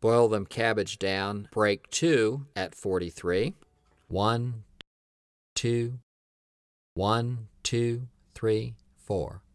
Boil them cabbage down. Break 2 at 43. 1, 2, 1, 2, 3, 4.